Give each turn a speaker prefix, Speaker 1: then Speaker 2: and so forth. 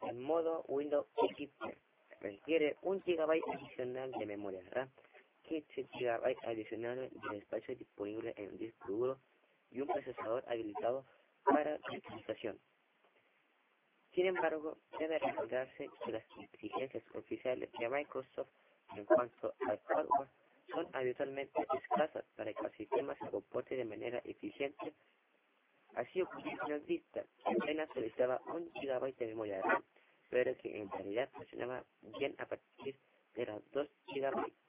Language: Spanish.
Speaker 1: El modo Windows XP requiere 1 GB adicional de memoria RAM, 15 GB adicionales de espacio disponible en el disco duro y un procesador habilitado para virtualización. Sin embargo, debe recordarse que las exigencias oficiales de Microsoft en cuanto al hardware son habitualmente escasas para que el sistema se comporte de manera eficiente. Así ocurrió con el Vista, que apenas solicitaba 1 GB de memoria RAM, pero que en realidad funcionaba bien a partir de las 2 GB.